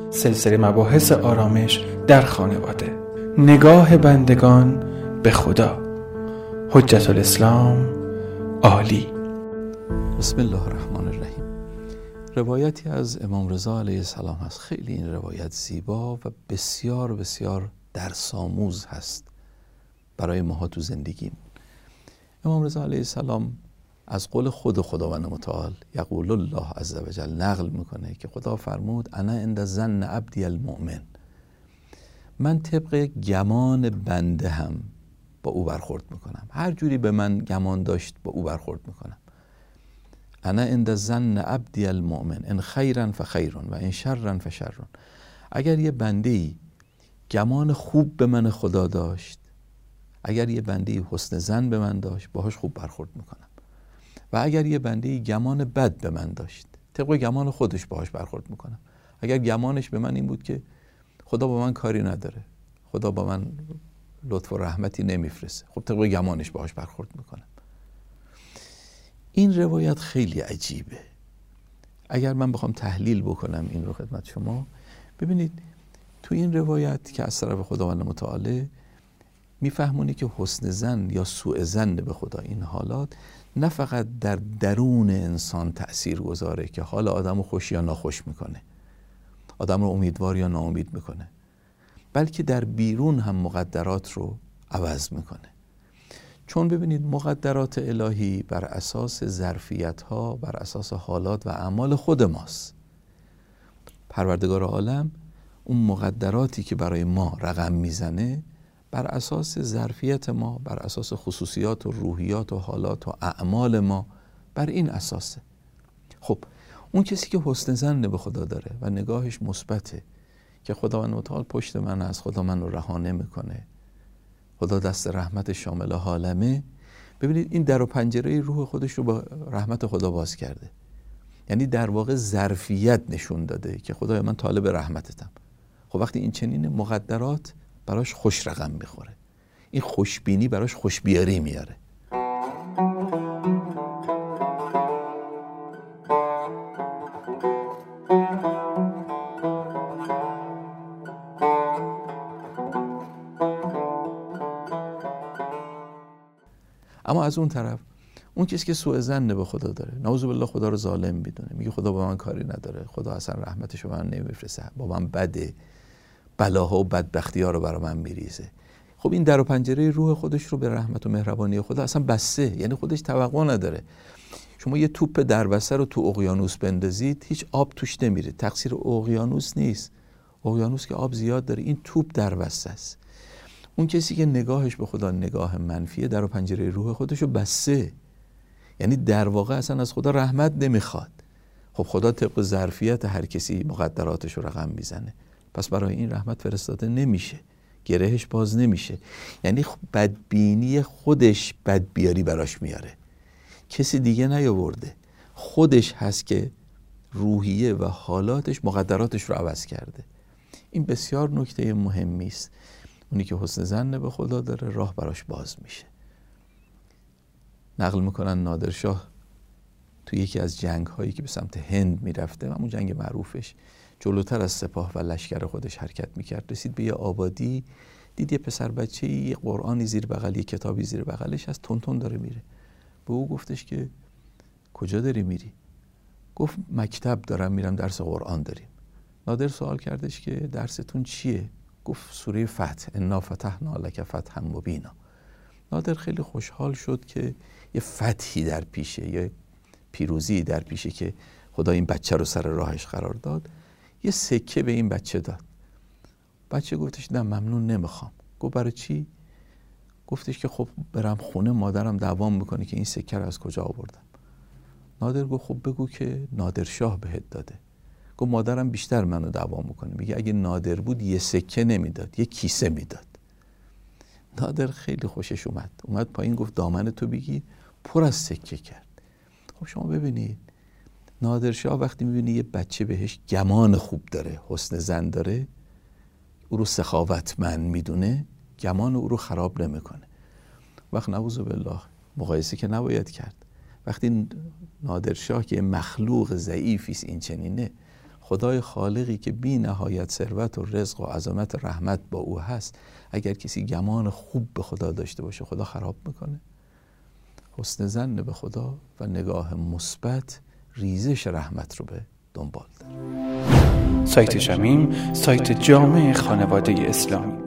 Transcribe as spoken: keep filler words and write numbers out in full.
سلسله مباحث آرامش در خانواده، نگاه بندگان به خدا، حجت الاسلام عالی. بسم الله الرحمن الرحیم. روایتی از امام رضا علیه السلام هست. خیلی این روایت زیبا و بسیار بسیار درس‌آموز هست برای ماها تو زندگیم. امام رضا علیه السلام از قول خود خداوند متعال یقول الله عز و جل نقل میکنه که خدا فرمود انا عند ظن عبدی المؤمن، من طبق گمان بنده هم با او برخورد میکنم. هر جوری به من گمان داشت با او برخورد میکنم. انا عند ظن عبدی المؤمن ان خیرا فخیرون و ان شرا فشرون. اگر یه بنده‌ای گمان خوب به من خدا داشت، اگر یه بنده‌ای حسن ظن به من داشت، باهاش خوب برخورد میکنم. و اگر یه بنده‌ای گمان بد به من داشت، طبق گمان خودش باهاش برخورد میکنم. اگر گمانش به من این بود که خدا با من کاری نداره، خدا با من لطف و رحمتی نمیفرسته، خب طبق گمانش باهاش برخورد میکنم. این روایت خیلی عجیبه. اگر من بخوام تحلیل بکنم این رو خدمت شما، ببینید تو این روایت که از طرف خداوند متعالی میفهمونی که حسن ظن یا سوء ظن به خدا، این حالات نه فقط در درون انسان تأثیر گذاره که حال آدم رو خوش یا ناخوش میکنه، آدم رو امیدوار یا ناامید میکنه، بلکه در بیرون هم مقدرات رو عوض میکنه. چون ببینید مقدرات الهی بر اساس ظرفیت ها، بر اساس حالات و اعمال خود ماست. پروردگار عالم اون مقدراتی که برای ما رقم میزنه بر اساس ظرفیت ما، بر اساس خصوصیات و روحیات و حالات و اعمال ما، بر این اساسه. خب اون کسی که حسن ظن به خدا داره و نگاهش مثبته که خداوند متعال پشت من است، خدا من رو رها نمیکنه، خدا دست رحمت شامل حالمه، ببینید این در و پنجره روح خودش رو با رحمت خدا باز کرده. یعنی در واقع ظرفیت نشون داده که خدای من طالب رحمتتم. خب وقتی این چنین مقدرات براش خوش رقم میخوره، این خوشبینی براش خوشبیاری میاره. اما از اون طرف اون کسی که سوء ظن به خدا داره، نعوذ بالله خدا رو ظالم میدونه، میگه خدا با من کاری نداره، خدا اصلا رحمتش رو من نمیفرسته، با من بده، بلاها و بدبختی ها رو برای من میریزه. خب این در و پنجره روح خودش رو به رحمت و مهربانی خدا اصلا بسته، یعنی خودش توقع نداره. شما یه توپ دربسته رو تو اقیانوس بندازید، هیچ آب توش نمیره. تقصیر اقیانوس نیست، اقیانوس که آب زیاد داره، این توپ دربسته است. اون کسی که نگاهش به خدا نگاه منفیه، در و پنجره روح خودش رو بسته، یعنی در واقع اصلا از خدا رحمت نمیخواد. خب خدا طبق ظرفیت هر کسی مقدراتش رو رقم میزنه، پس برای این رحمت فرستاده نمیشه، گرهش باز نمیشه. یعنی بدبینی خودش بدبیاری براش میاره، کسی دیگه نیاورده، خودش هست که روحیه و حالاتش مقدراتش رو عوض کرده. این بسیار نکته مهمی است. اونی که حسن ظن به خدا داره راه براش باز میشه. نقل میکنن نادرشاه تو یکی از جنگ هایی که به سمت هند میرفته، همون جنگ معروفش، جلوتر از سپاه و لشکر خودش حرکت میکرد، رسید به یه آبادی، دید یه پسر بچه یه قرآنی زیر بغل، یه کتابی زیر بغلش از تون تون داره میره. به او گفتش که کجا داری میری؟ گفت مکتب دارم میرم، درس قرآن داریم. نادر سوال کردش که درستون چیه؟ گفت سوره فتح، انا فتحنا لک فتحا مبینا. نادر خیلی خوشحال شد که یه فتحی در پیشه، یه پیروزی در پیشه که خدا این بچه رو سر راهش قرار داد. یه سکه به این بچه داد. بچه گفتش نه ممنون نمیخوام. گفت برای چی؟ گفتش که خب برم خونه مادرم دوام میکنه که این سکه رو از کجا آوردم. نادر گفت خب بگو که نادرشاه بهت داده. گفت مادرم بیشتر منو دوام میکنه، میگه اگه نادر بود یه سکه نمیداد، یه کیسه میداد. نادر خیلی خوشش اومد، اومد پایین گفت دامن تو بگی، پر از سکه کرد. خب شما ببینید نادرشاه وقتی میبینی یه بچه بهش گمان خوب داره، حسن ظن داره، او رو سخاوتمند میدونه، گمان او رو خراب نمیکنه. وقت نعوذ بالله مقایسه که نباید کرد. وقتی نادرشاه که مخلوق ضعیفی است این چنینه، خدای خالقی که بی نهایت ثروت و رزق و عظمت رحمت با او هست، اگر کسی گمان خوب به خدا داشته باشه خدا خراب میکنه؟ حسن ظن به خدا و نگاه مثبت ریزش رحمت رو به دنبال داره. سایت شمیم، سایت جامع خانواده اسلامی.